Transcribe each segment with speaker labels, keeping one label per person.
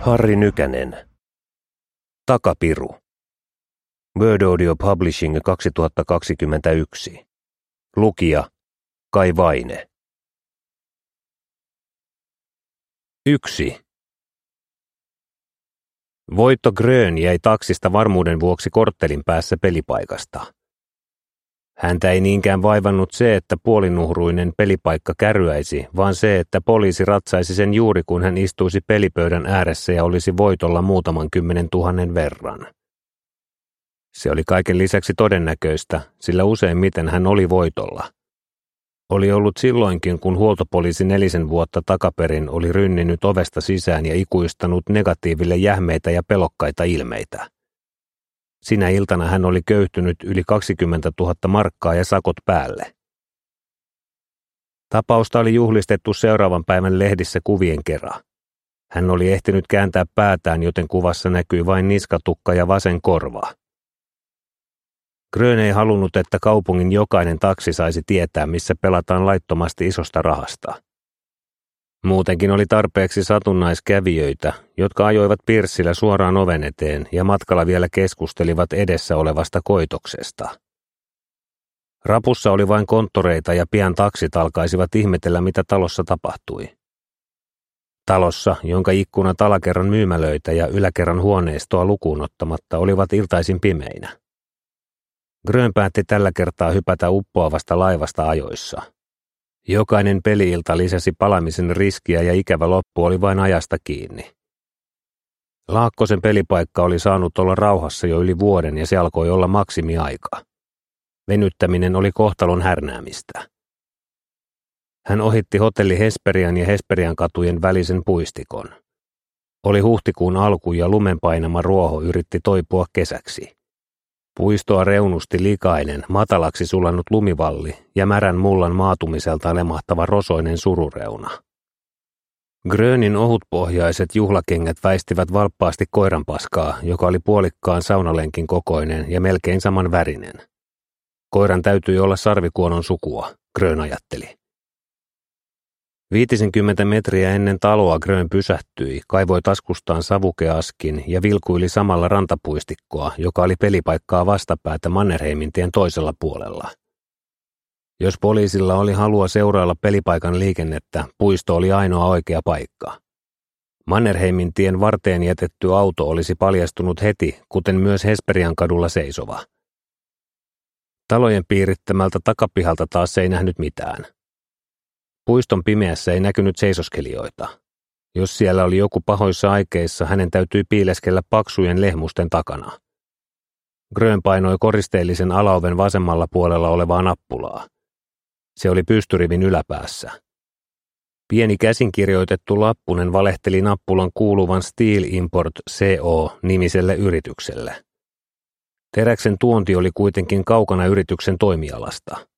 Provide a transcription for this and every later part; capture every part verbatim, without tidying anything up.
Speaker 1: Harri Nykänen. Takapiru. Word Audio Publishing kaksituhattakaksikymmentäyksi. Lukija Kai Vaine. yksi. Voitto Grön jäi taksista varmuuden vuoksi korttelin päässä pelipaikasta. Häntä ei niinkään vaivannut se, että puolinuhruinen pelipaikka kärryäisi, vaan se, että poliisi ratsaisi sen juuri kun hän istuisi pelipöydän ääressä ja olisi voitolla muutaman kymmenen tuhannen verran. Se oli kaiken lisäksi todennäköistä, sillä useimmiten hän oli voitolla. Oli ollut silloinkin, kun huoltopoliisi nelisen vuotta takaperin oli rynninyt ovesta sisään ja ikuistanut negatiiville jähmeitä ja pelokkaita ilmeitä. Sinä iltana hän oli köyhtynyt yli kaksikymmentätuhatta markkaa ja sakot päälle. Tapausta oli juhlistettu seuraavan päivän lehdissä kuvien kera. Hän oli ehtinyt kääntää päätään, joten kuvassa näkyi vain niskatukka ja vasen korva. Grön ei halunnut, että kaupungin jokainen taksi saisi tietää, missä pelataan laittomasti isosta rahasta. Muutenkin oli tarpeeksi satunnaiskävijöitä, jotka ajoivat pirssillä suoraan oven eteen ja matkalla vielä keskustelivat edessä olevasta koitoksesta. Rapussa oli vain konttoreita ja pian taksit alkaisivat ihmetellä, mitä talossa tapahtui. Talossa, jonka ikkunat alakerran myymälöitä ja yläkerran huoneistoa lukuun ottamatta olivat iltaisin pimeinä. Grön päätti tällä kertaa hypätä uppoavasta laivasta ajoissa. Jokainen peli-ilta lisäsi palamisen riskiä ja ikävä loppu oli vain ajasta kiinni. Laakkosen pelipaikka oli saanut olla rauhassa jo yli vuoden ja se alkoi olla maksimiaika. Venyttäminen oli kohtalon härnäämistä. Hän ohitti hotelli Hesperian ja Hesperian katujen välisen puistikon. Oli huhtikuun alku ja lumenpainama ruoho yritti toipua kesäksi. Puistoa reunusti likainen, matalaksi sulannut lumivalli ja märän mullan maatumiselta lemahtava rosoinen surureuna. Grönin ohutpohjaiset juhlakengät väistivät valppaasti koiranpaskaa, joka oli puolikkaan saunalenkin kokoinen ja melkein saman värinen. Koiran täytyi olla sarvikuonon sukua, Grön ajatteli. Viitisenkymmentä metriä ennen taloa Grön pysähtyi, kaivoi taskustaan savukeaskin ja vilkuili samalla rantapuistikkoa, joka oli pelipaikkaa vastapäätä Mannerheimintien toisella puolella. Jos poliisilla oli halua seurailla pelipaikan liikennettä, puisto oli ainoa oikea paikka. Mannerheimintien varteen jätetty auto olisi paljastunut heti, kuten myös Hesperian kadulla seisova. Talojen piirittämältä takapihalta taas ei nähnyt mitään. Puiston pimeässä ei näkynyt seisoskelijoita. Jos siellä oli joku pahoissa aikeissa, hänen täytyi piileskellä paksujen lehmusten takana. Grön painoi koristeellisen alaoven vasemmalla puolella olevaa nappulaa. Se oli pystyrivin yläpäässä. Pieni käsinkirjoitettu lappunen valehteli nappulan kuuluvan Steel Import C O-nimiselle yritykselle. Teräksen tuonti oli kuitenkin kaukana yrityksen toimialasta.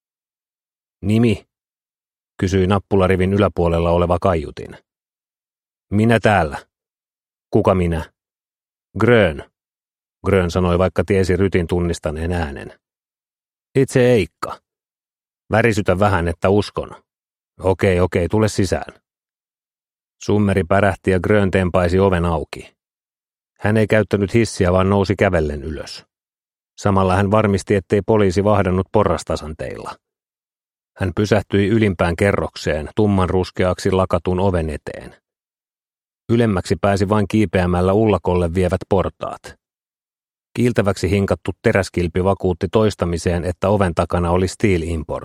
Speaker 1: Nimi? Kysyi nappularivin yläpuolella oleva kaiutin. Minä täällä. Kuka minä? Grön. Grön sanoi, vaikka tiesi Rytin tunnistaneen äänen. Itse Eikka. Värisytä vähän, että uskon. Okei, okei, tule sisään. Summeri pärähti ja Grön tempaisi oven auki. Hän ei käyttänyt hissiä, vaan nousi kävellen ylös. Samalla hän varmisti, ettei poliisi vahdannut porrastasanteilla. Hän pysähtyi ylimpään kerrokseen, tumman ruskeaksi lakatun oven eteen. Ylemmäksi pääsi vain kiipeämällä ullakolle vievät portaat. Kiiltäväksi hinkattu teräskilpi vakuutti toistamiseen, että oven takana oli Steel Import.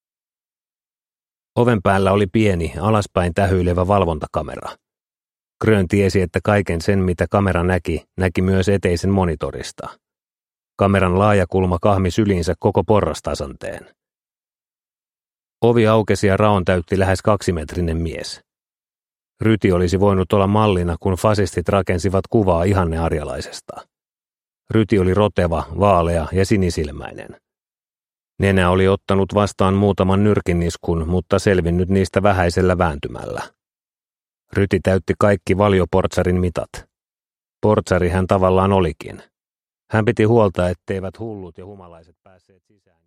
Speaker 1: Oven päällä oli pieni, alaspäin tähyilevä valvontakamera. Grön tiesi, että kaiken sen, mitä kamera näki, näki myös eteisen monitorista. Kameran laajakulma kahmi syliinsä koko porrastasanteen. Ovi aukesi ja raon täytti lähes kaksimetrinen mies. Ryti olisi voinut olla mallina, kun fasistit rakensivat kuvaa ihannearjalaisesta. Ryti oli roteva, vaalea ja sinisilmäinen. Nenä oli ottanut vastaan muutaman nyrkinniskun, mutta selvinnyt niistä vähäisellä vääntymällä. Ryti täytti kaikki valioportsarin mitat. Portsari hän tavallaan olikin. Hän piti huolta, etteivät hullut ja humalaiset päässeet sisään.